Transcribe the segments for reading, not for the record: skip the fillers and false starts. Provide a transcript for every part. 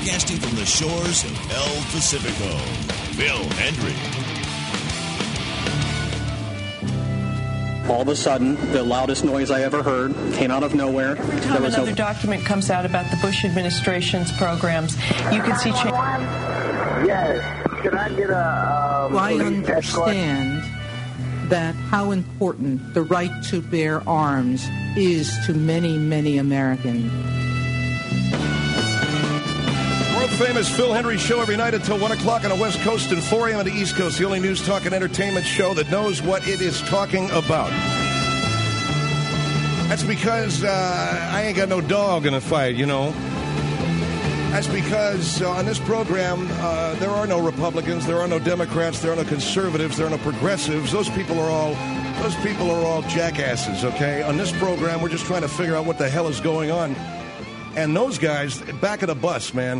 Broadcasting from the shores of El Pacifico, Phil Hendry. All of a sudden, the loudest noise I ever heard came out of nowhere. Every time another document comes out about the Bush administration's programs, you can see change. Yes. Can I get I understand that how important the right to bear arms is to many, many Americans. World-famous Phil Hendry Show every night until 1 o'clock on the West Coast and 4 a.m. on the East Coast. The only news, talk, and entertainment show that knows what it is talking about. That's because I ain't got no dog in the fight, you know. That's because on this program, there are no Republicans, there are no Democrats, there are no conservatives, there are no progressives. Those people are all jackasses, okay? On this program, we're just trying to figure out what the hell is going on. And those guys, back of the bus, man.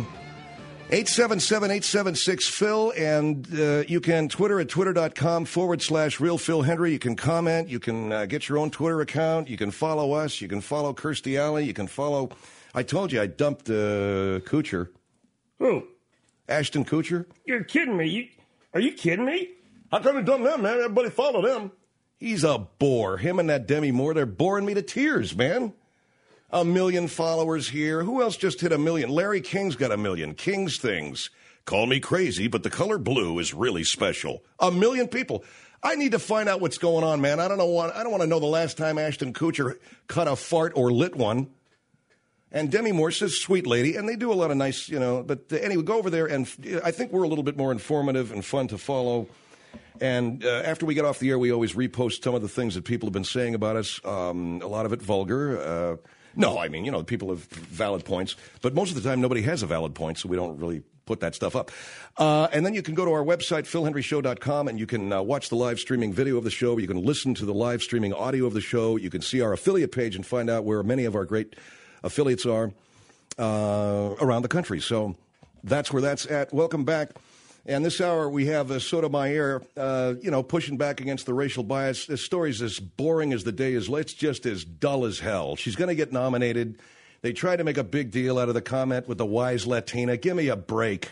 877-876-PHIL, and you can Twitter at twitter.com/RealPhilHenry. You can comment. You can get your own Twitter account. You can follow us. You can follow Kirstie Alley. You can follow... I told you I dumped Kutcher. Who? Ashton Kutcher. You're kidding me. Are you kidding me? How come you dumped them, man? Everybody followed him. He's a bore. Him and that Demi Moore, they're boring me to tears, man. 1 million followers here. Who else just hit 1 million? Larry King's got 1 million. King's Things. Call me crazy, but the color blue is really special. 1 million people. I need to find out what's going on, man. I don't want to know the last time Ashton Kutcher cut a fart or lit one. And Demi Moore's a sweet lady, and they do a lot of nice, you know. But anyway, go over there, and I think we're a little bit more informative and fun to follow. And after we get off the air, we always repost some of the things that people have been saying about us. A lot of it vulgar. No, I mean, you know, people have valid points. But most of the time, nobody has a valid point, so we don't really put that stuff up. And then you can go to our website, philhendryshow.com, and you can watch the live streaming video of the show. You can listen to the live streaming audio of the show. You can see our affiliate page and find out where many of our great affiliates are around the country. So that's where that's at. Welcome back. And this hour we have Sotomayor, pushing back against the racial bias. This story's as boring as the day is. It's just as dull as hell. She's going to get nominated. They tried to make a big deal out of the comment with the wise Latina. Give me a break.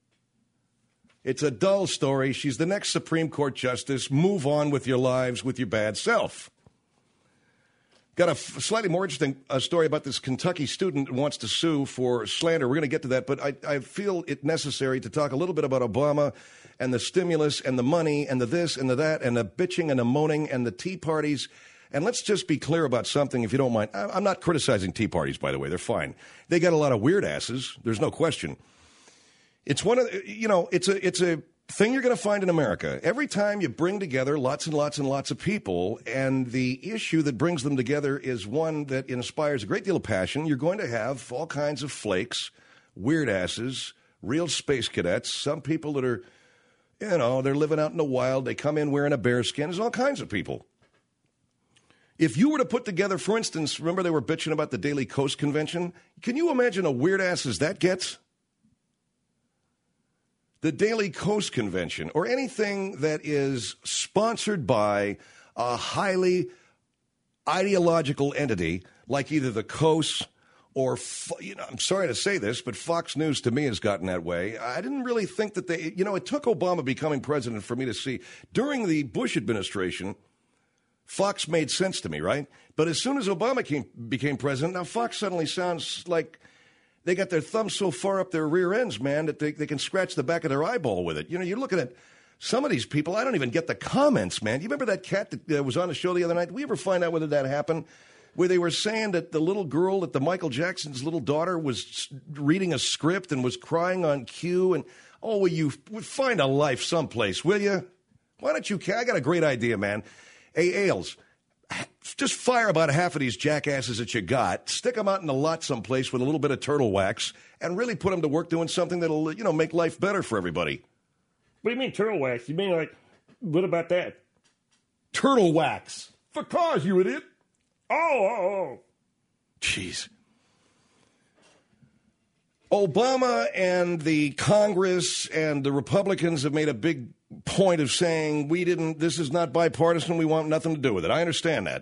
It's a dull story. She's the next Supreme Court justice. Move on with your lives, with your bad self. Got a slightly more interesting story about this Kentucky student who wants to sue for slander. We're going to get to that, but I feel it necessary to talk a little bit about Obama and the stimulus and the money and the this and the that and the bitching and the moaning and the Tea Parties. And let's just be clear about something, if you don't mind. I'm not criticizing Tea Parties, by the way. They're fine. They got a lot of weird asses. There's no question. It's one of it's a thing you're going to find in America. Every time you bring together lots and lots and lots of people, and the issue that brings them together is one that inspires a great deal of passion, you're going to have all kinds of flakes, weird asses, real space cadets, some people that are, they're living out in the wild. They come in wearing a bearskin. There's all kinds of people. If you were to put together, for instance, remember they were bitching about the Daily Kos Convention? Can you imagine a weird ass as that gets? The Daily Kos Convention, or anything that is sponsored by a highly ideological entity like either the Kos or, I'm sorry to say this, but Fox News to me has gotten that way. I didn't really think that it took Obama becoming president for me to see. During the Bush administration, Fox made sense to me, right? But as soon as Obama became president, now Fox suddenly sounds like they got their thumbs so far up their rear ends, man, that they can scratch the back of their eyeball with it. You're looking at some of these people. I don't even get the comments, man. You remember that cat that was on the show the other night? Did we ever find out whether that happened? Where they were saying that the little girl, that the Michael Jackson's little daughter was reading a script and was crying on cue. And, will you find a life someplace, will you? Why don't you? I got a great idea, man. Hey, Ailes, just fire about half of these jackasses that you got, stick them out in the lot someplace with a little bit of turtle wax, and really put them to work doing something that'll, make life better for everybody. What do you mean turtle wax? You mean what about that? Turtle wax. For cars, you idiot. Oh. Jeez. Obama and the Congress and the Republicans have made a big point of saying this is not bipartisan, we want nothing to do with it. I understand that,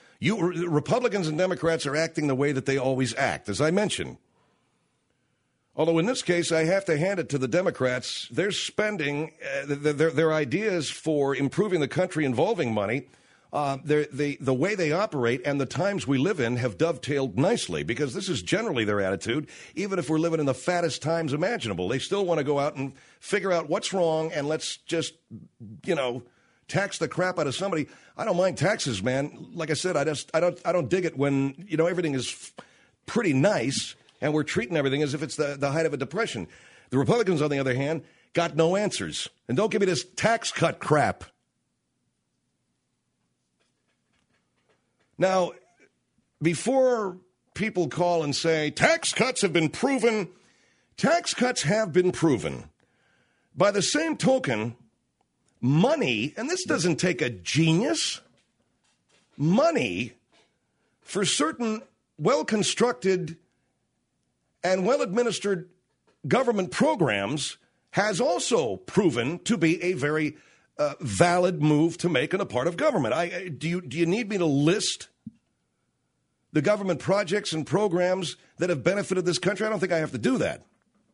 Republicans and Democrats are acting the way that they always act, as I mentioned. Although in this case, I have to hand it to the Democrats. They're spending their ideas for improving the country involving money. The way they operate and the times we live in have dovetailed nicely, because this is generally their attitude. Even if we're living in the fattest times imaginable, they still want to go out and figure out what's wrong, and let's just, tax the crap out of somebody. I don't mind taxes, man. Like I said, I don't dig it when, everything is pretty nice and we're treating everything as if it's the height of a depression. The Republicans, on the other hand, got no answers. And don't give me this tax cut crap. Now, before people call and say, tax cuts have been proven, tax cuts have been proven. By the same token, money, and this doesn't take a genius, money for certain well-constructed and well-administered government programs has also proven to be a very valid move to make on a part of government. Do you need me to list the government projects and programs that have benefited this country? I don't think I have to do that.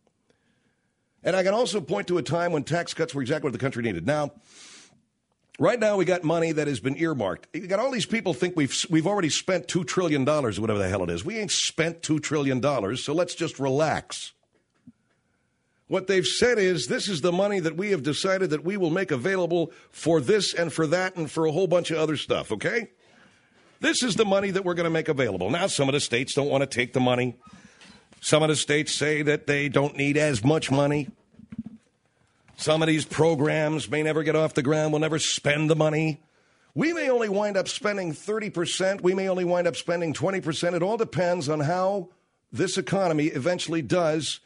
And I can also point to a time when tax cuts were exactly what the country needed. Now, right now we got money that has been earmarked. You got all these people think we've already spent $2 trillion, or whatever the hell it is. We ain't spent $2 trillion, so let's just relax. What they've said is, this is the money that we have decided that we will make available for this and for that and for a whole bunch of other stuff, okay? This is the money that we're going to make available. Now, some of the states don't want to take the money. Some of the states say that they don't need as much money. Some of these programs may never get off the ground. We'll never spend the money. We may only wind up spending 30%. We may only wind up spending 20%. It all depends on how this economy eventually does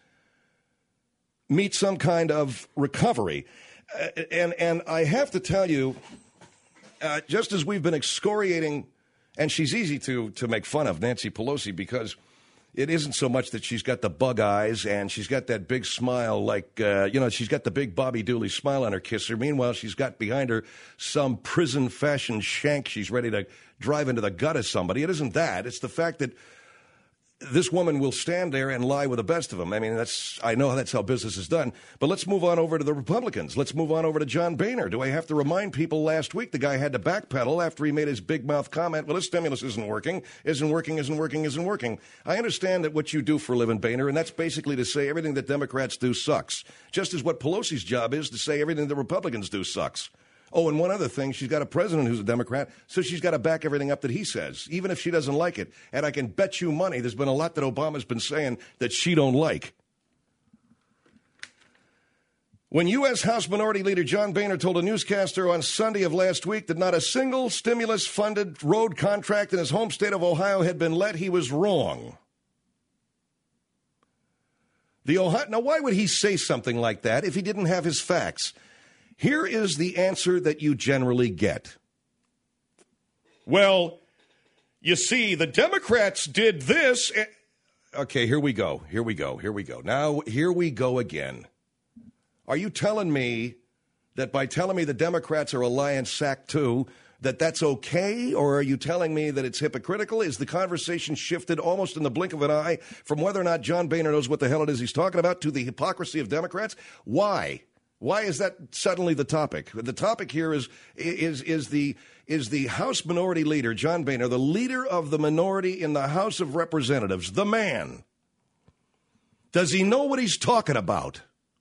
meet some kind of recovery. And I have to tell you, just as we've been excoriating, and she's easy to make fun of, Nancy Pelosi, because it isn't so much that she's got the bug eyes and she's got that big smile like, she's got the big Bobby Dooley smile on her kisser. Meanwhile, she's got behind her some prison-fashion shank she's ready to drive into the gut of somebody. It isn't that. It's the fact that this woman will stand there and lie with the best of them. I mean, I know that's how business is done. But let's move on over to the Republicans. Let's move on over to John Boehner. Do I have to remind people last week the guy had to backpedal after he made his big mouth comment, well, this stimulus isn't working. I understand that what you do for a living, Boehner, and that's basically to say everything that Democrats do sucks. Just as what Pelosi's job is to say everything that Republicans do sucks. Oh, and one other thing, she's got a president who's a Democrat, so she's got to back everything up that he says, even if she doesn't like it. And I can bet you money there's been a lot that Obama's been saying that she don't like. When U.S. House Minority Leader John Boehner told a newscaster on Sunday of last week that not a single stimulus-funded road contract in his home state of Ohio had been let, he was wrong. Now, why would he say something like that if he didn't have his facts? Here is the answer that you generally get. Well, you see, the Democrats did this. Okay, here we go. Now, here we go again. Are you telling me that by telling me the Democrats are a lion sack too, that's okay? Or are you telling me that it's hypocritical? Is the conversation shifted almost in the blink of an eye from whether or not John Boehner knows what the hell it is he's talking about to the hypocrisy of Democrats? Why? Why is that suddenly the topic? The topic here is the House Minority Leader, John Boehner, the leader of the minority in the House of Representatives, the man. Does he know what he's talking about?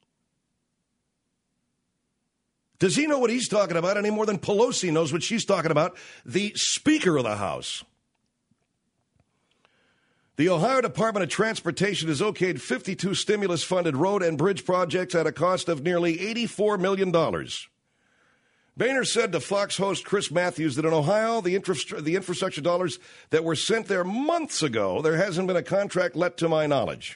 Does he know what he's talking about any more than Pelosi knows what she's talking about, the Speaker of the House? The Ohio Department of Transportation has okayed 52 stimulus-funded road and bridge projects at a cost of nearly $84 million. Boehner said to Fox host Chris Matthews that in Ohio, the infrastructure dollars that were sent there months ago, there hasn't been a contract let to my knowledge.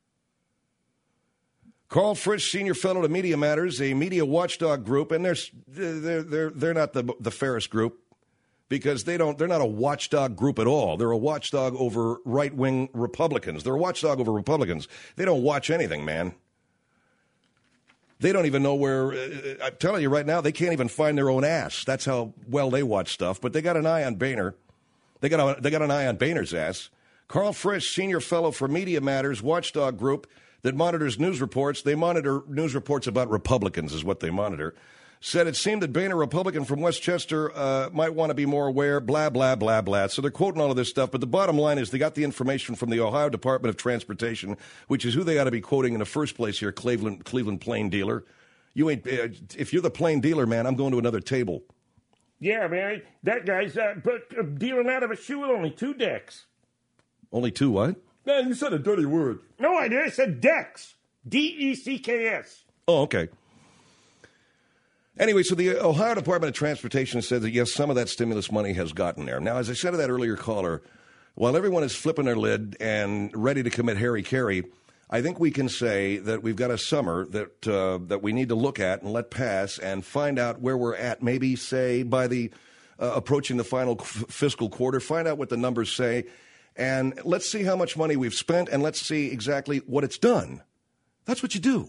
Carl Frisch, senior fellow to Media Matters, a media watchdog group, and they're not the fairest group, because they're not a watchdog group at all. They're a watchdog over right-wing Republicans. They're a watchdog over Republicans. They don't watch anything, man. They don't even know where, I'm telling you right now, they can't even find their own ass. That's how well they watch stuff. But they got an eye on Boehner. They got an eye on Boehner's ass. Carl Frisch, senior fellow for Media Matters watchdog group, that monitors news reports. They monitor news reports about Republicans is what they monitor. Said it seemed that Boehner, Republican from Westchester, might want to be more aware, blah, blah, blah, blah. So they're quoting all of this stuff. But the bottom line is they got the information from the Ohio Department of Transportation, which is who they ought to be quoting in the first place here, Cleveland Plain Dealer. You ain't. If you're the plain dealer, man, I'm going to another table. Yeah, man, that guy's dealing out of a shoe with only 2 decks. Only 2 what? Man, you said a dirty word. No, I did. I said decks. D-E-C-K-S. Oh, okay. Anyway, so the Ohio Department of Transportation said that, yes, some of that stimulus money has gotten there. Now, as I said to that earlier caller, while everyone is flipping their lid and ready to commit harry-carry, I think we can say that we've got a summer that we need to look at and let pass and find out where we're at. Maybe, say, by the approaching the final fiscal quarter, find out what the numbers say, and let's see how much money we've spent, and let's see exactly what it's done. That's what you do.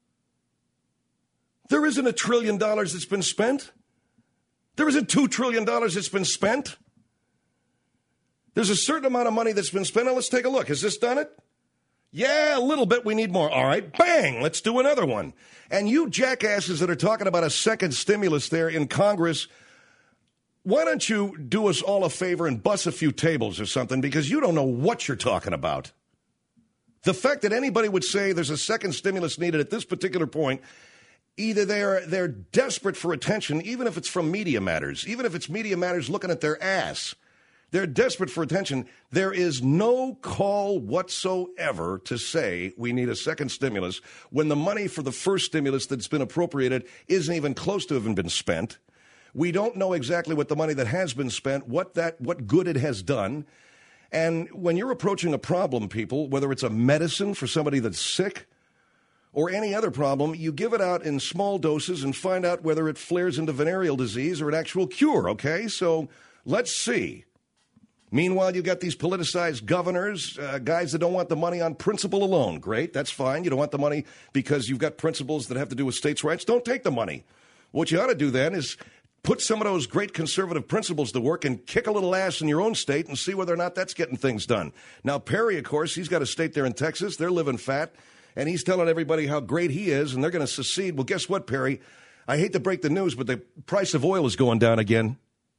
There isn't $1 trillion that's been spent. There isn't $2 trillion that's been spent. There's a certain amount of money that's been spent. Now, let's take a look. Has this done it? Yeah, a little bit. We need more. All right, bang, let's do another one. And you jackasses that are talking about a second stimulus there in Congress, why don't you do us all a favor and bust a few tables or something, because you don't know what you're talking about. The fact that anybody would say there's a second stimulus needed at this particular point, either they're desperate for attention, even if it's from Media Matters, even if it's Media Matters looking at their ass. They're desperate for attention. There is no call whatsoever to say we need a second stimulus when the money for the first stimulus that's been appropriated isn't even close to having been spent. We don't know exactly what the money that has been spent, what good it has done. And when you're approaching a problem, people, whether it's a medicine for somebody that's sick or any other problem, you give it out in small doses and find out whether it flares into venereal disease or an actual cure, okay? So let's see. Meanwhile, you've got these politicized governors, guys that don't want the money on principle alone. Great, that's fine. You don't want the money because you've got principles that have to do with states' rights. Don't take the money. What you ought to do then is put some of those great conservative principles to work and kick a little ass in your own state and see whether or not that's getting things done. Now, Perry, of course, he's got a state there in Texas. They're living fat, and he's telling everybody how great he is, and they're going to secede. Well, guess what, Perry? I hate to break the news, but the price of oil is going down again.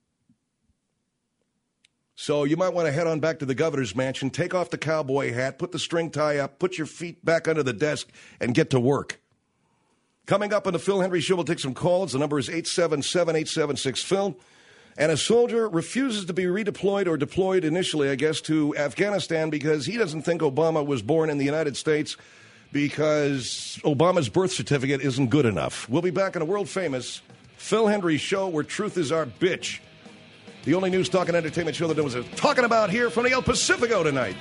So you might want to head on back to the governor's mansion, take off the cowboy hat, put the string tie up, put your feet back under the desk, and get to work. Coming up on the Phil Hendry Show, we'll take some calls. The number is 877-876-PHIL. And a soldier refuses to be redeployed or deployed initially, I guess, to Afghanistan because he doesn't think Obama was born in the United States because Obama's birth certificate isn't good enough. We'll be back on a world-famous Phil Hendry Show where truth is our bitch. The only news, talk, and entertainment show that was talking about here from the El Pacifico tonight.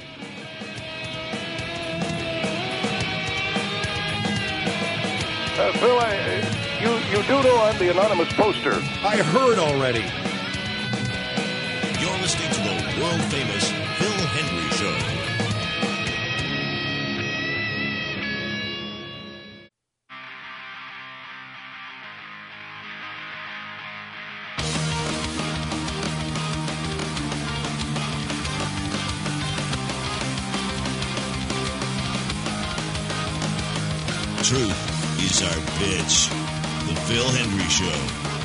Phil, you do know I'm the anonymous poster. I heard already. You're listening to the world-famous Phil Hendry Show. Truth is our bitch. The Phil Hendry Show.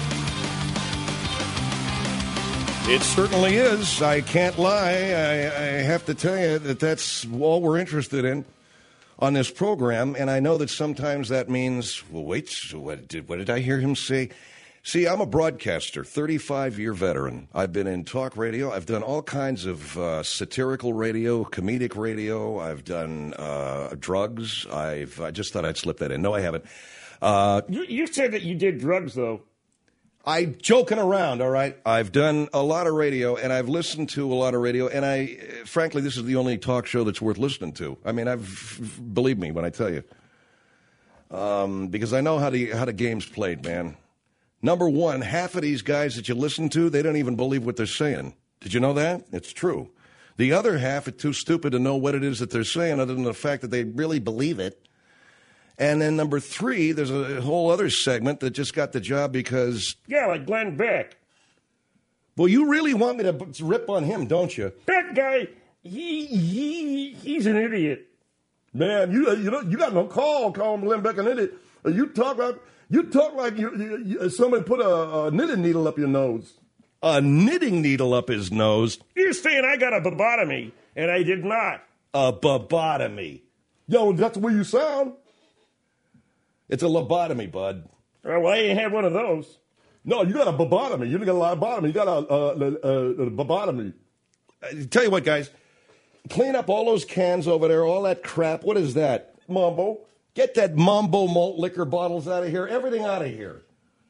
It certainly is. I can't lie. I have to tell you that that's all we're interested in on this program. And I know that sometimes that means, well, wait, what did I hear him say? See, I'm a broadcaster, 35-year veteran. I've been in talk radio. I've done all kinds of satirical radio, comedic radio. I've done drugs. I just thought I'd slip that in. No, I haven't. You said that you did drugs, though. I'm joking around, all right? I've done a lot of radio, and I've listened to a lot of radio, and frankly, this is the only talk show that's worth listening to. I mean, believe me when I tell you. Because I know how the game's played, man. Number one, half of these guys that you listen to, they don't even believe what they're saying. Did you know that? It's true. The other half are too stupid to know what it is that they're saying other than the fact that they really believe it. And then number three, there's a whole other segment that just got the job because... Yeah, like Glenn Beck. Well, you really want me to rip on him, don't you? That guy, he's an idiot. Man, you got no call Lindbeck and it. You talk like somebody put a knitting needle up your nose. A knitting needle up his nose? You're saying I got a bobotomy, and I did not. A bobotomy. Yo, that's the way you sound. It's a lobotomy, bud. Well, I ain't had one of those. No, you got a bobotomy. You didn't got a lobotomy. You got a bobotomy. Tell you what, guys. Clean up all those cans over there, all that crap. What is that? Mambo. Get that Mambo malt liquor bottles out of here. Everything out of here.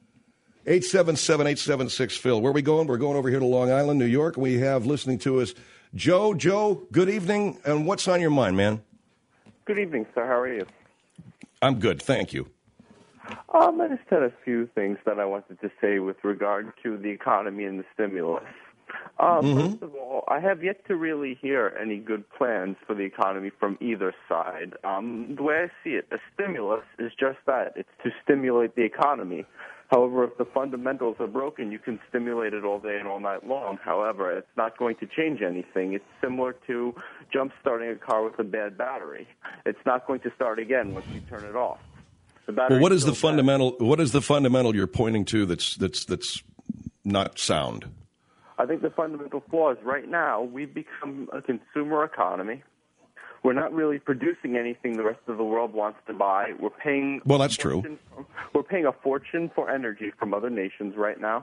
877-876-PHIL. Where are we going? We're going over here to Long Island, New York. We have listening to us Joe. Joe, good evening. And what's on your mind, man? Good evening, sir. How are you? I'm good. Thank you. I just had a few things that I wanted to say with regard to the economy and the stimulus. First of all, I have yet to really hear any good plans for the economy from either side. The way I see it, a stimulus is just that. It's to stimulate the economy. However, if the fundamentals are broken, you can stimulate it all day and all night long. However, it's not going to change anything. It's similar to jump-starting a car with a bad battery. It's not going to start again once you turn it off. Well, what is the fundamental? What is the fundamental you're pointing to that's not sound? I think the fundamental flaw is right now we've become a consumer economy. We're not really producing anything the rest of the world wants to buy. We're paying. Well, that's true. We're paying a fortune for energy from other nations right now.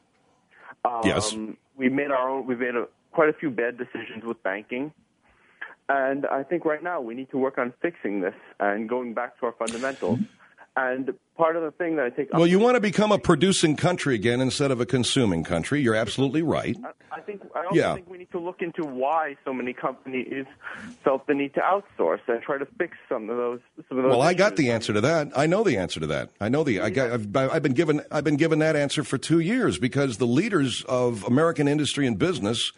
Yes, we've made quite a few bad decisions with banking, and I think right now we need to work on fixing this and going back to our fundamentals. And part of the thing that I think... Well, you want to become a producing country again instead of a consuming country. You're absolutely right. I also think we need to look into why so many companies felt the need to outsource and try to fix some of those Well, I got the answer to that. I know the answer to that. I've been given that answer for 2 years because the leaders of American industry and business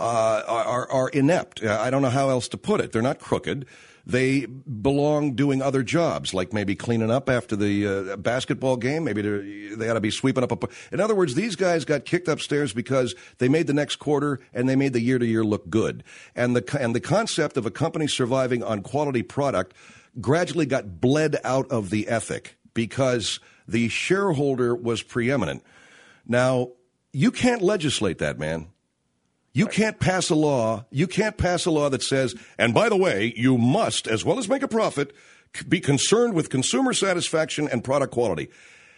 are inept. I don't know how else to put it. They're not crooked. They belong doing other jobs, like maybe cleaning up after the basketball game. Maybe they ought to be sweeping up. In other words, these guys got kicked upstairs because they made the next quarter and they made the year-to-year look good. And the concept of a company surviving on quality product gradually got bled out of the ethic because the shareholder was preeminent. Now, you can't legislate that, man. You can't pass a law. You can't pass a law that says, and by the way, you must, as well as make a profit, be concerned with consumer satisfaction and product quality.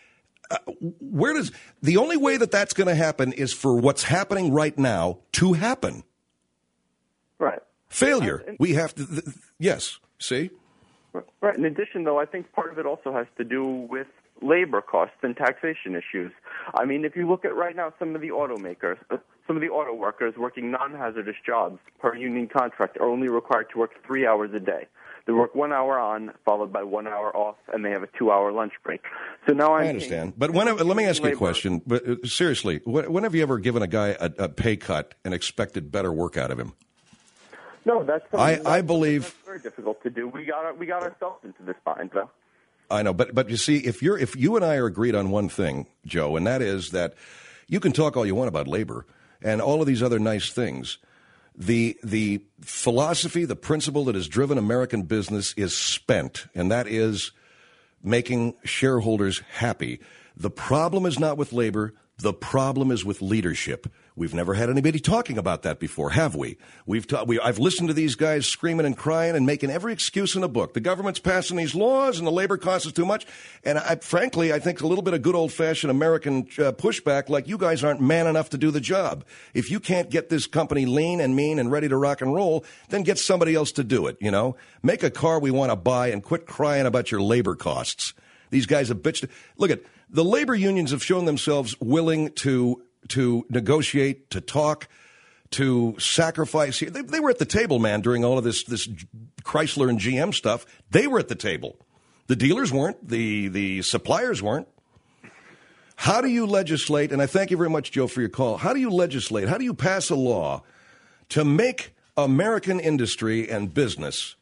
The only way that that's going to happen is for what's happening right now to happen. Right. Failure. We have to. Yes. See. Right. In addition, though, I think part of it also has to do with labor costs and taxation issues. I mean, if you look at right now, some of the automakers, some of the auto workers working non-hazardous jobs per union contract are only required to work 3 hours a day. They work 1 hour on, followed by 1 hour off, and they have a 2-hour lunch break. So now I understand. But let me ask you a question. But seriously, when have you ever given a guy a pay cut and expected better work out of him? No, that's I believe that's very difficult to do. We got ourselves into this bind, though. I know, but you see, if you and I are agreed on one thing, Joe, and that is that you can talk all you want about labor and all of these other nice things. The philosophy, the principle that has driven American business is spent, and that is making shareholders happy. The problem is not with labor. The problem is with leadership. We've never had anybody talking about that before, have we? I've listened to these guys screaming and crying and making every excuse in the book. The government's passing these laws and the labor cost is too much. And frankly, I think a little bit of good old-fashioned American pushback, like you guys aren't man enough to do the job. If you can't get this company lean and mean and ready to rock and roll, then get somebody else to do it, you know? Make a car we want to buy and quit crying about your labor costs. These guys have bitched. Look at the labor unions have shown themselves willing to negotiate, to talk, to sacrifice. They were at the table, man, during all of this Chrysler and GM stuff. They were at the table. The dealers weren't. The suppliers weren't. How do you legislate, and I thank you very much, Joe, for your call. How do you legislate? How do you pass a law to make American industry and business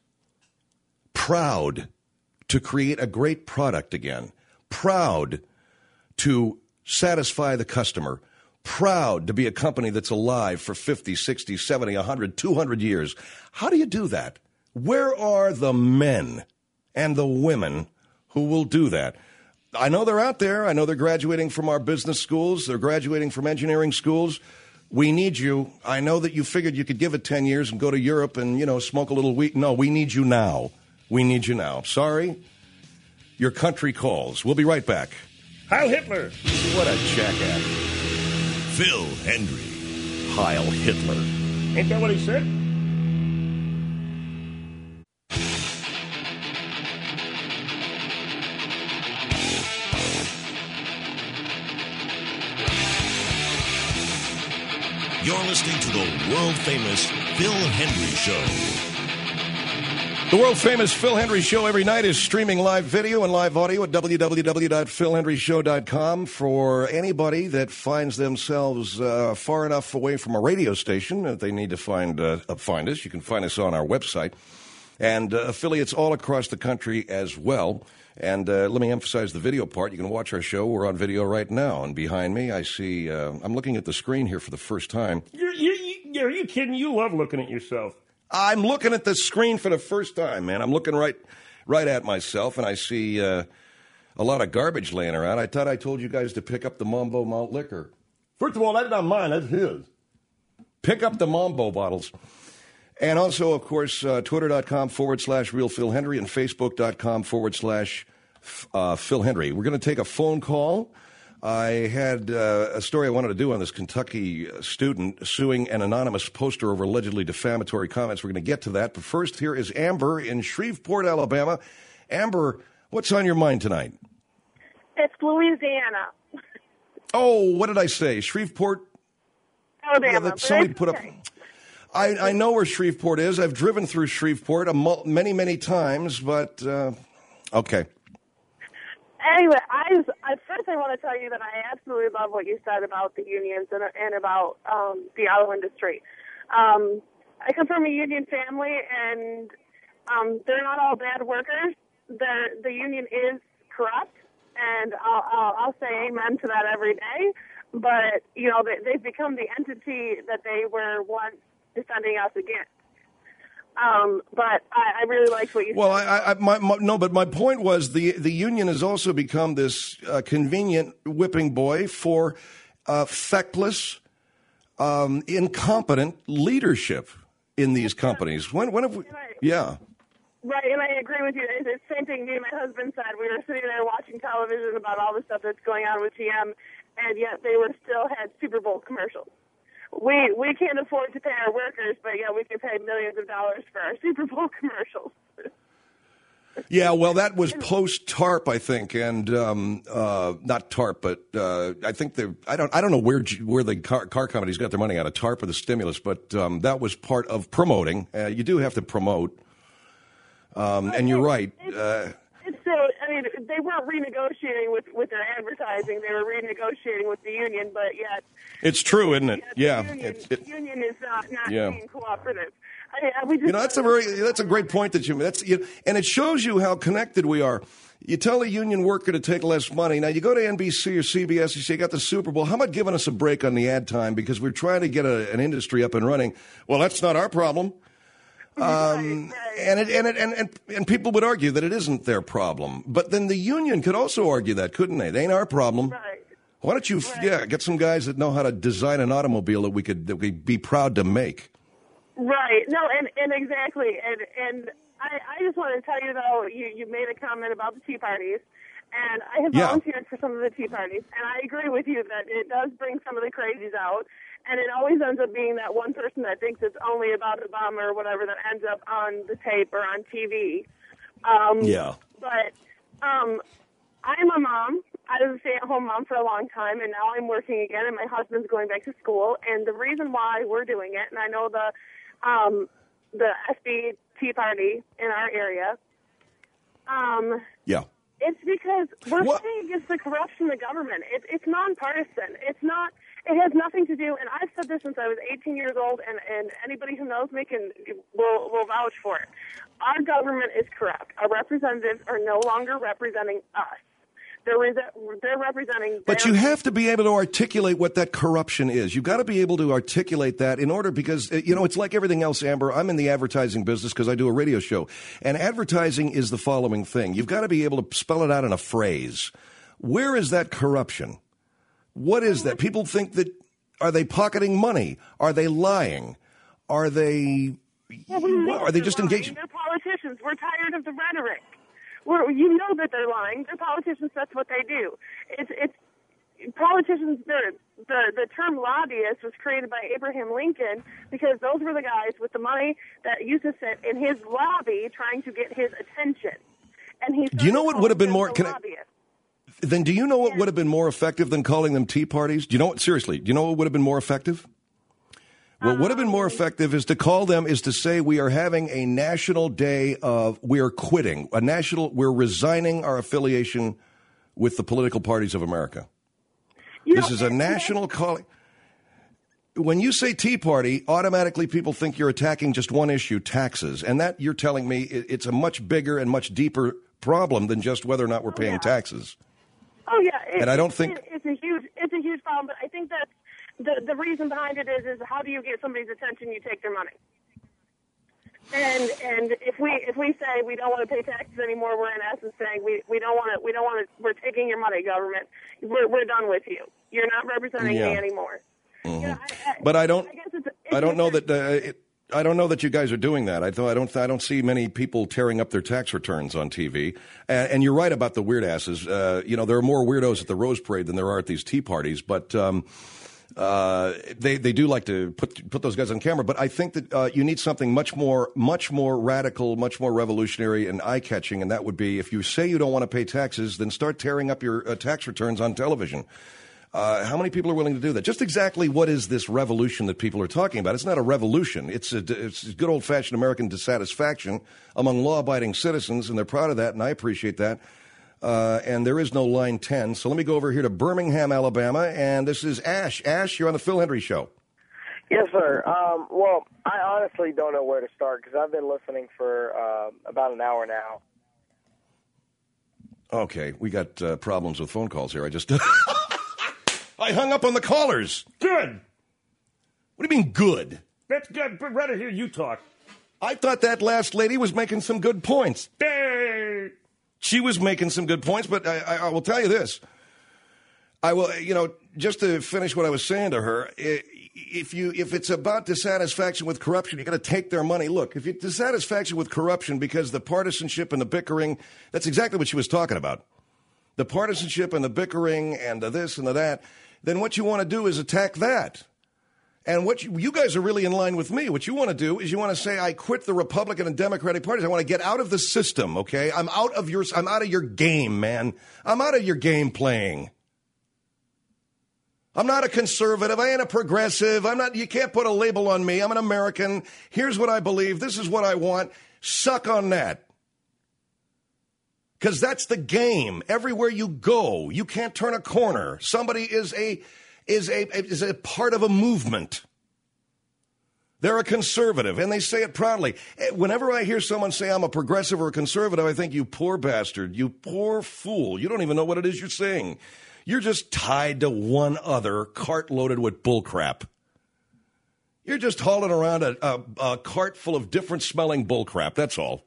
proud to create a great product again, proud to satisfy the customer, proud to be a company that's alive for 50, 60, 70, 100, 200 years. How do you do that? Where are the men and the women who will do that? I know they're out there. I know they're graduating from our business schools. They're graduating from engineering schools. We need you. I know that you figured you could give it 10 years and go to Europe and, smoke a little weed. No, we need you now. We need you now. Sorry. Your country calls. We'll be right back. Heil Hitler. What a jackass. Phil Hendrie. Heil Hitler. Ain't that what he said? You're listening to the world-famous Phil Hendrie Show. The world-famous Phil Hendrie Show every night is streaming live video and live audio at www.philhendrieshow.com. For anybody that finds themselves far enough away from a radio station that they need to find us, you can find us on our website. And affiliates all across the country as well. And let me emphasize the video part. You can watch our show. We're on video right now. And behind me, I see, I'm looking at the screen here for the first time. Are you kidding? You love looking at yourself. I'm looking at the screen for the first time, man. I'm looking right at myself, and I see a lot of garbage laying around. I thought I told you guys to pick up the Mambo Malt Liquor. First of all, that's not mine. That's his. Pick up the Mambo bottles. And also, of course, twitter.com/Real Phil Hendrie and Facebook.com/Phil Hendrie. We're going to take a phone call. I had a story I wanted to do on this Kentucky student suing an anonymous poster over allegedly defamatory comments. We're going to get to that. But first, here is Amber in Shreveport, Alabama. Amber, what's on your mind tonight? It's Louisiana. Oh, what did I say? Shreveport? Alabama. Somebody put up... I know where Shreveport is. I've driven through Shreveport many, many times, but okay. Anyway, first I want to tell you that I absolutely love what you said about the unions and about the auto industry. I come from a union family, and they're not all bad workers. The union is corrupt, and I'll say amen to that every day. But, they've become the entity that they were once defending us against. But I really liked what you said. Well, but my point was the union has also become this convenient whipping boy for feckless, incompetent leadership in these companies. When have we? Yeah. Right, and I agree with you. It's the same thing me and my husband said. We were sitting there watching television about all the stuff that's going on with GM, and yet they still had Super Bowl commercials. We can't afford to pay our workers, but yeah, we can pay millions of dollars for our Super Bowl commercials. Yeah, well, that was post-TARP, I think, and not TARP, but I think I don't know where the car companies got their money out of, TARP or the stimulus, but that was part of promoting. You do have to promote, and you're right. They weren't renegotiating with their advertising. They were renegotiating with the union, but yet... It's true, isn't it? Yeah. The union is not being cooperative. That's a great point that you made. And it shows you how connected we are. You tell a union worker to take less money. Now, you go to NBC or CBS, you say, you got the Super Bowl. How about giving us a break on the ad time because we're trying to get an industry up and running? Well, that's not our problem. Right. And people would argue that it isn't their problem. But then the union could also argue that, couldn't they? They ain't our problem. Right. Why don't you, get some guys that know how to design an automobile that we'd be proud to make. Right. No, and exactly. And I just want to tell you, though, you made a comment about the Tea Parties. And I have volunteered for some of the Tea Parties. And I agree with you that it does bring some of the crazies out. And it always ends up being that one person that thinks it's only about Obama or whatever that ends up on the tape or on TV. But I'm a mom. I was a stay-at-home mom for a long time, and now I'm working again, and my husband's going back to school. And the reason why we're doing it, and I know the SB Tea Party in our area, it's because we're fighting against the corruption of the government. It's nonpartisan. It's not. It has nothing to do, and I've said this since I was 18 years old, and anybody who knows me will vouch for it. Our government is corrupt. Our representatives are no longer representing us. They're representing. But you have to be able to articulate what that corruption is. You've got to be able to articulate that in order, because, it's like everything else, Amber. I'm in the advertising business because I do a radio show. And advertising is the following thing. You've got to be able to spell it out in a phrase. Where is that corruption? What is that? People think that, are they pocketing money? Are they lying? Are they just engaging? They're politicians. We're tired of the rhetoric. That they're lying. They're politicians. That's what they do. It's politicians. The term lobbyist was created by Abraham Lincoln because those were the guys with the money that used to sit in his lobby trying to get his attention. And do you know what would have been more? Then do you know what would have been more effective than calling them tea parties? Do you know what? Seriously, do you know what would have been more effective? What would have been more effective is to say we are having a national day of, we are quitting, we're resigning our affiliation with the political parties of America. This is a national calling. When you say Tea Party, automatically people think you're attacking just one issue, taxes. And that, you're telling me, it's a much bigger and much deeper problem than just whether or not we're paying taxes. Oh, yeah. And I don't think it's a huge problem, but I think that the reason behind it is how do you get somebody's attention? You take their money. And if we say we don't want to pay taxes anymore, we're in essence saying we don't want to. We're taking your money, government. We're done with you. You're not representing me anymore. Mm-hmm. But I don't know that you guys are doing that. I don't see many people tearing up their tax returns on TV. And you're right about the weird asses. There are more weirdos at the Rose Parade than there are at these tea parties. But they do like to put those guys on camera. But I think that you need something much more radical, much more revolutionary and eye-catching. And that would be, if you say you don't want to pay taxes, then start tearing up your tax returns on television. How many people are willing to do that? Just exactly what is this revolution that people are talking about? It's not a revolution. It's good old-fashioned American dissatisfaction among law-abiding citizens, and they're proud of that, and I appreciate that. And there is no line 10. So let me go over here to Birmingham, Alabama, and this is Ash. Ash, you're on the Phil Hendrie Show. Yes, sir. Well, I honestly don't know where to start because I've been listening for about an hour now. Okay, we got problems with phone calls here. I just... I hung up on the callers. Good. What do you mean, good? That's good. I'd rather hear you talk. I thought that last lady was making some good points. Hey. She was making some good points, but I will tell you this. I will, just to finish what I was saying to her, if it's about dissatisfaction with corruption, you got to take their money. Look, if you're dissatisfaction with corruption because the partisanship and the bickering, that's exactly what she was talking about. The partisanship and the bickering and the this and the that, then what you want to do is attack that. And what you guys are really in line with me. What you want to do is you want to say, I quit the Republican and Democratic parties. I want to get out of the system, okay? I'm out of your game, man. I'm out of your game playing. I'm not a conservative. I ain't a progressive. You can't put a label on me. I'm an American. Here's what I believe. This is what I want. Suck on that. Because that's the game. Everywhere you go, you can't turn a corner. Somebody is a part of a movement. They're a conservative, and they say it proudly. Whenever I hear someone say I'm a progressive or a conservative, I think, you poor bastard, you poor fool. You don't even know what it is you're saying. You're just tied to one other cart loaded with bullcrap. You're just hauling around a cart full of different smelling bullcrap. That's all.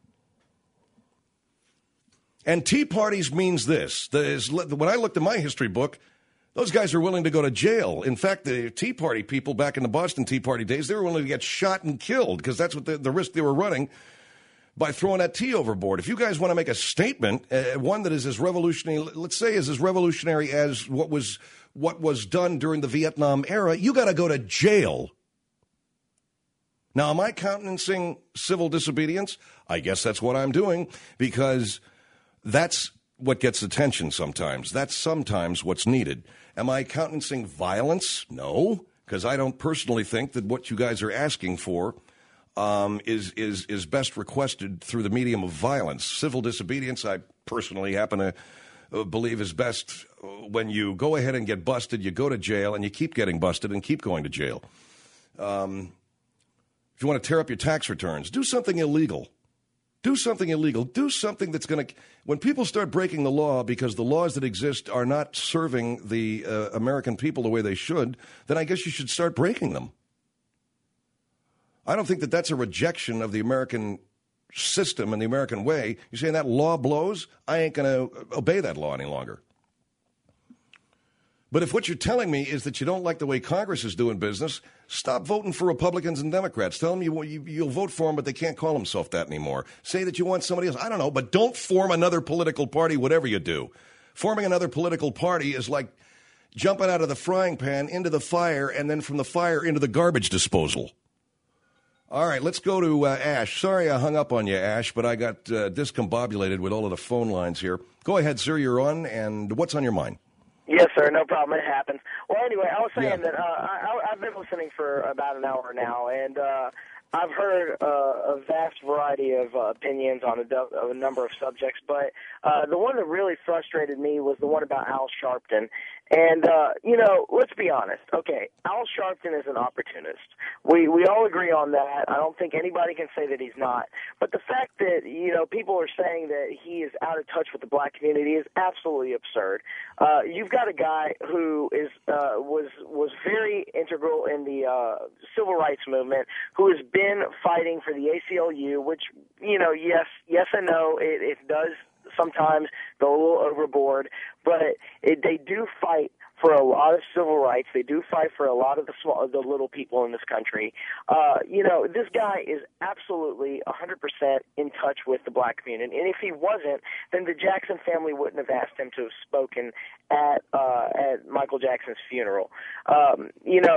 And Tea Parties means this. When I looked at my history book, those guys are willing to go to jail. In fact, the Tea Party people back in the Boston Tea Party days, they were willing to get shot and killed because that's what the risk they were running by throwing that tea overboard. If you guys want to make a statement, one that is as revolutionary, let's say is as revolutionary as what was done during the Vietnam era, you got to go to jail. Now, am I countenancing civil disobedience? I guess that's what I'm doing because that's what gets attention sometimes. That's sometimes what's needed. Am I countenancing violence? No, because I don't personally think that what you guys are asking for is best requested through the medium of violence. Civil disobedience, I personally happen to believe is best when you go ahead and get busted, you go to jail, and you keep getting busted and keep going to jail. If you want to tear up your tax returns, do something illegal. do something illegal. Do something that's going to, when people start breaking the law because the laws that exist are not serving the American people the way they should, then I guess you should start breaking them. I don't think that that's a rejection of the American system and the American way. You're saying that law blows? I ain't going to obey that law any longer. But if what you're telling me is that you don't like the way Congress is doing business, stop voting for Republicans and Democrats. Tell them you'll vote for them, but they can't call themselves that anymore. Say that you want somebody else. I don't know, but don't form another political party, whatever you do. Forming another political party is like jumping out of the frying pan into the fire and then from the fire into the garbage disposal. All right, let's go to Ash. Sorry I hung up on you, Ash, but I got discombobulated with all of the phone lines here. Go ahead, sir, you're on, and what's on your mind? Yes, sir. No problem. It happens. Well, anyway, I was saying that I've been listening for about an hour now, and I've heard a vast variety of opinions on a number of subjects, but the one that really frustrated me was the one about Al Sharpton. And, let's be honest. Okay, Al Sharpton is an opportunist. We all agree on that. I don't think anybody can say that he's not. But the fact that, people are saying that he is out of touch with the black community is absolutely absurd. You've got a guy who was very integral in the civil rights movement, who has been fighting for the ACLU, which, yes and no, it does sometimes go a little overboard, but they do fight for a lot of civil rights. They do fight for a lot of the little people in this country. This guy is absolutely 100% in touch with the black community. And if he wasn't, then the Jackson family wouldn't have asked him to have spoken at Michael Jackson's funeral. And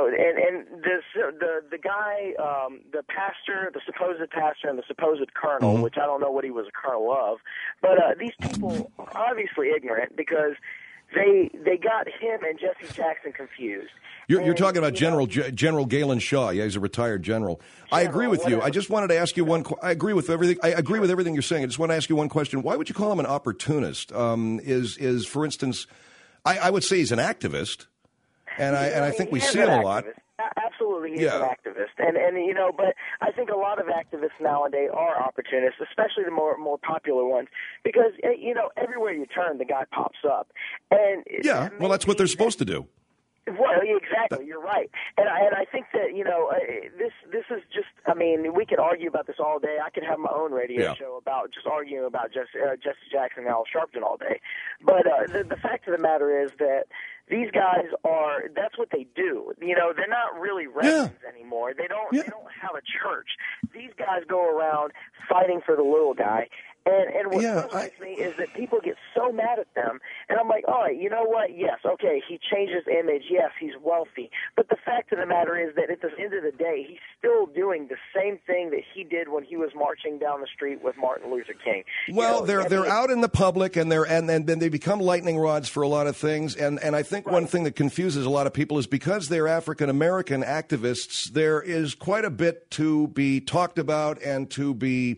the guy, the pastor, the supposed pastor, and the supposed colonel, which I don't know what he was a colonel of, but these people are obviously ignorant because they got him and Jesse Jackson confused. You're talking about General Galen Shaw. Yeah, he's a retired general. I agree with you. I just wanted to ask you one. I agree with everything. I agree with everything you're saying. I just want to ask you one question. Why would you call him an opportunist? Is for instance, I would say he's an activist, and I think we see him a lot. Absolutely, he's an activist, and but I think a lot of activists nowadays are opportunists, especially the more popular ones, because everywhere you turn, the guy pops up, and well, that's what they're supposed to do. Well, exactly. You're right, and I think that this is just. I mean, we could argue about this all day. I could have my own radio show about just arguing about Jesse Jackson and Al Sharpton all day. But the fact of the matter is that these guys that's what they do. They're not really reverends anymore. They don't have a church. These guys go around fighting for the little guy. And what frustrates me is that people get so mad at them, and I'm like, all right, you know what? Yes, okay, he changed his image. Yes, he's wealthy. But the fact of the matter is that at the end of the day, he's still doing the same thing that he did when he was marching down the street with Martin Luther King. Well, they're out in the public, and then they become lightning rods for a lot of things. And I think one thing that confuses a lot of people is because they're African American activists, there is quite a bit to be talked about and to be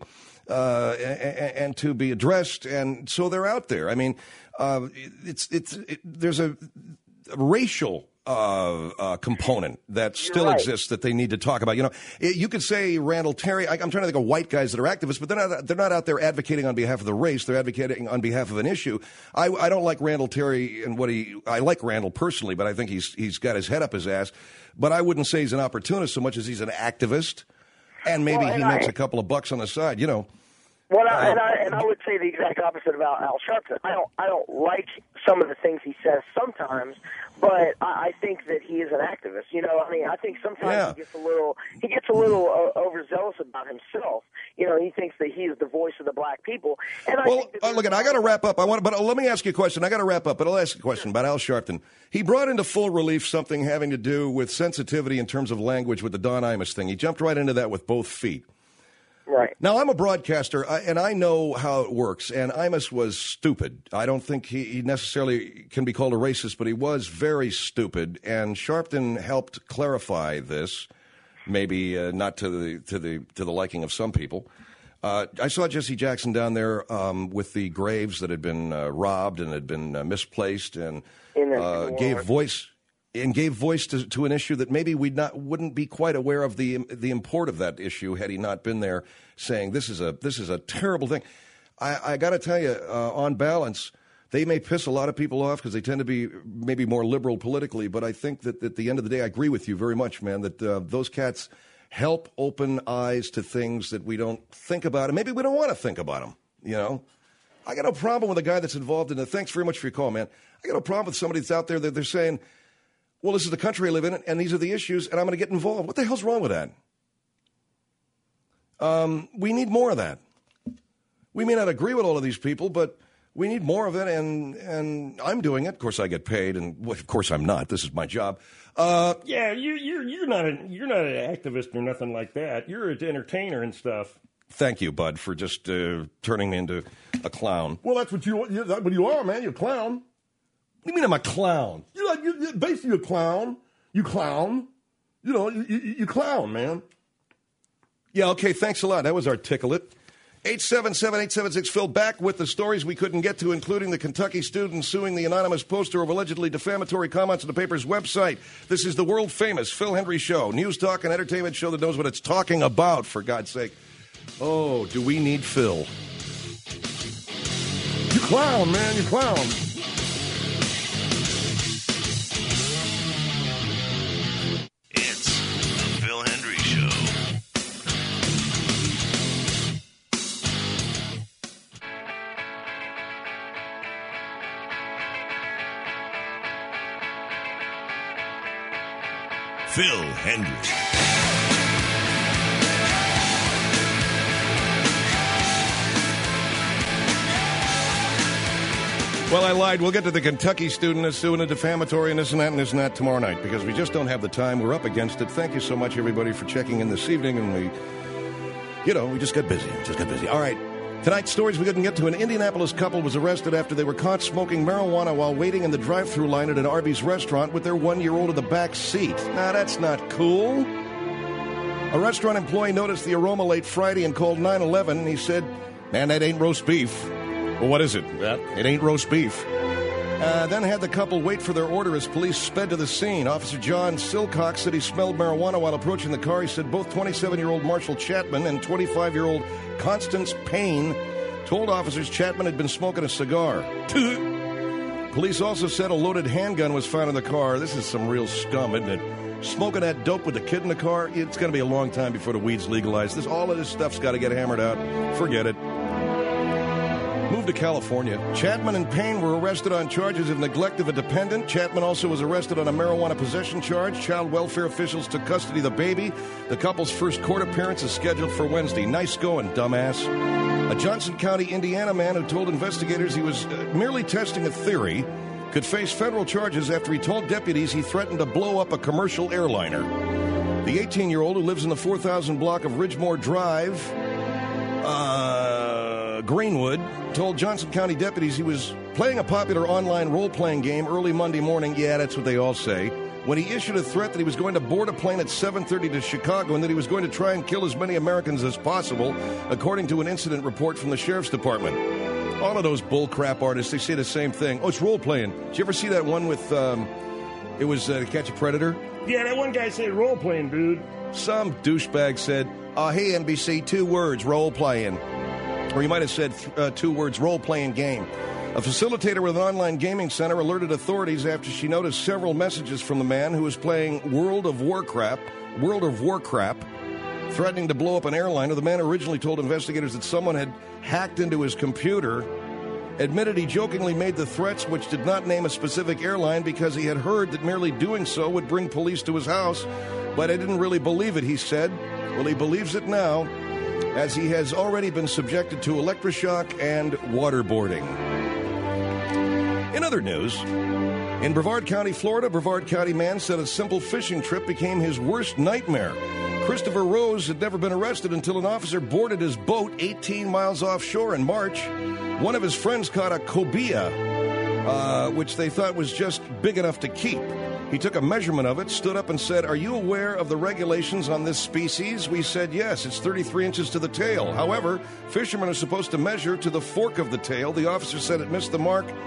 addressed, and so they're out there. I mean, there's a racial component that still exists that they need to talk about. You could say Randall Terry. I'm trying to think of white guys that are activists, but they're not out there advocating on behalf of the race. They're advocating on behalf of an issue. I don't like Randall Terry and I like Randall personally, but I think he's got his head up his ass. But I wouldn't say he's an opportunist so much as he's an activist. And maybe he makes a couple of bucks on the side, Well, I would say the exact opposite about Al Sharpton. I don't like some of the things he says sometimes, but I think that he is an activist. I think sometimes he gets a little overzealous about himself. He thinks that he is the voice of the black people. And I got to wrap up. But let me ask you a question. I got to wrap up, but I'll ask you a question about Al Sharpton. He brought into full relief something having to do with sensitivity in terms of language with the Don Imus thing. He jumped right into that with both feet. Right. Now, I'm a broadcaster, and I know how it works, and Imus was stupid. I don't think he necessarily can be called a racist, but he was very stupid, and Sharpton helped clarify this, maybe not to the liking of some people. I saw Jesse Jackson down there with the graves that had been robbed and had been misplaced, and gave voice. and gave voice to an issue that maybe wouldn't be quite aware of the import of that issue had he not been there saying this is a terrible thing. I got to tell you, on balance, they may piss a lot of people off because they tend to be maybe more liberal politically, but I think that at the end of the day, I agree with you very much, man, that those cats help open eyes to things that we don't think about, and maybe we don't want to think about them, you know? I got no problem with a guy that's involved in it. Thanks very much for your call, man. I got no problem with somebody that's out there that they're saying, well, this is the country I live in, and these are the issues, and I'm going to get involved. What the hell's wrong with that? We need more of that. We may not agree with all of these people, but we need more of it, and I'm doing it. Of course, I get paid, and of course, I'm not. This is my job. Yeah, you're not an activist or nothing like that. You're an entertainer and stuff. Thank you, Bud, for just turning me into a clown. Well, that's what you are, man. You're a clown. What do you mean I'm a clown? You're basically a clown. You clown. You know, you clown, man. Yeah, okay, thanks a lot. That was articulate. 877-876-PHIL, back with the stories we couldn't get to, including the Kentucky student suing the anonymous poster of allegedly defamatory comments on the paper's website. This is the world-famous Phil Hendrie Show, news, talk, and entertainment show that knows what it's talking about, for God's sake. Oh, do we need Phil? You clown, man, you clown. It's the Phil Hendrie Show. Phil Hendrie. Well, I lied. We'll get to the Kentucky student that's suing a defamatory and this and that and this and that tomorrow night because we just don't have the time. We're up against it. Thank you so much, everybody, for checking in this evening. And we just got busy. All right. Tonight's stories we couldn't get to. An Indianapolis couple was arrested after they were caught smoking marijuana while waiting in the drive-thru line at an Arby's restaurant with their 1-year-old in the back seat. Now, that's not cool. A restaurant employee noticed the aroma late Friday and called 911, and he said, man, that ain't roast beef. Well, what is it? It ain't roast beef. Then had the couple wait for their order as police sped to the scene. Officer John Silcox said he smelled marijuana while approaching the car. He said both 27-year-old Marshall Chapman and 25-year-old Constance Payne told officers Chapman had been smoking a cigar. Police also said a loaded handgun was found in the car. This is some real scum, isn't it? Smoking that dope with the kid in the car, it's going to be a long time before the weed's legalized. All of this stuff's got to get hammered out. Forget it. Move to California. Chapman and Payne were arrested on charges of neglect of a dependent. Chapman also was arrested on a marijuana possession charge. Child welfare officials took custody of the baby. The couple's first court appearance is scheduled for Wednesday. Nice going, dumbass. A Johnson County, Indiana man who told investigators he was merely testing a theory could face federal charges after he told deputies he threatened to blow up a commercial airliner. The 18-year-old who lives in the 4,000 block of Ridgemore Drive, Greenwood, told Johnson County deputies he was playing a popular online role-playing game early Monday morning. Yeah, that's what they all say. When he issued a threat that he was going to board a plane at 7:30 to Chicago and that he was going to try and kill as many Americans as possible, according to an incident report from the Sheriff's Department. All of those bullcrap artists, they say the same thing. Oh, it's role-playing. Did you ever see that one with, it was Catch a Predator? Yeah, that one guy said role-playing, dude. Some douchebag said, hey, NBC, 2 words, role-playing. Or he might have said 2 words, role-playing game. A facilitator with an online gaming center alerted authorities after she noticed several messages from the man who was playing World of Warcraft, threatening to blow up an airliner. The man originally told investigators that someone had hacked into his computer, admitted he jokingly made the threats, which did not name a specific airline because he had heard that merely doing so would bring police to his house, but I didn't really believe it, he said. Well, he believes it now, as he has already been subjected to electroshock and waterboarding. In other news, in Brevard County, Florida, Brevard County man said a simple fishing trip became his worst nightmare. Christopher Rose had never been arrested until an officer boarded his boat 18 miles offshore in March. One of his friends caught a cobia, which they thought was just big enough to keep. He took a measurement of it, stood up and said, "Are you aware of the regulations on this species?" We said, "Yes, it's 33 inches to the tail. However, fishermen are supposed to measure to the fork of the tail." The officer said it missed the mark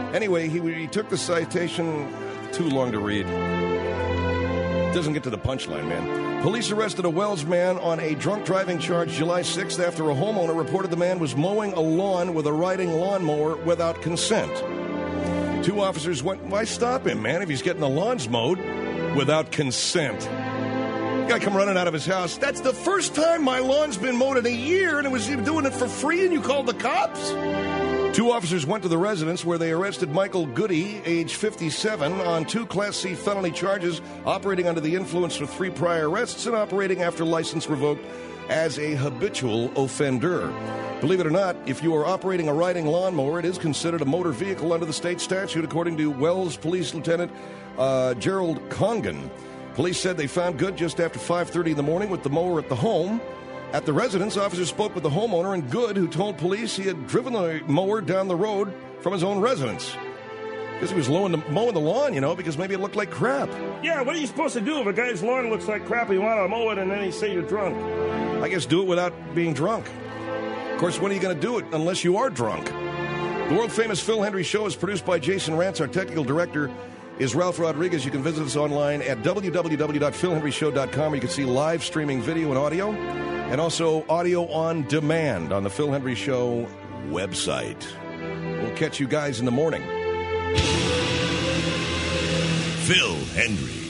Anyway, he took the citation. Too long to read. Doesn't get to the punchline, man. Police arrested a Wells man on a drunk driving charge July 6th after a homeowner reported the man was mowing a lawn with a riding lawnmower without consent. Two officers went, why stop him, man, if he's getting the lawns mowed without consent? Guy come running out of his house. That's the first time my lawn's been mowed in a year, and it was doing it for free, and you called the cops? Two officers went to the residence where they arrested Michael Goody, age 57, on 2 Class C felony charges, operating under the influence with 3 prior arrests and operating after license revoked as a habitual offender. Believe it or not, if you are operating a riding lawnmower, it is considered a motor vehicle under the state statute, according to Wells Police Lieutenant Gerald Congan. Police said they found Good just after 5:30 in the morning with the mower at the home. At the residence, officers spoke with the homeowner and Good, who told police he had driven the mower down the road from his own residence. Because he was mowing the lawn, because maybe it looked like crap. Yeah, what are you supposed to do if a guy's lawn looks like crap? You want to mow it and then he say you're drunk. I guess do it without being drunk. Of course, when are you going to do it unless you are drunk? The world-famous Phil Hendry Show is produced by Jason Rantz. Our technical director is Ralph Rodriguez. You can visit us online at www.philhendryshow.com, where you can see live streaming video and audio, and also audio on demand on the Phil Hendry Show website. We'll catch you guys in the morning. Phil Hendry.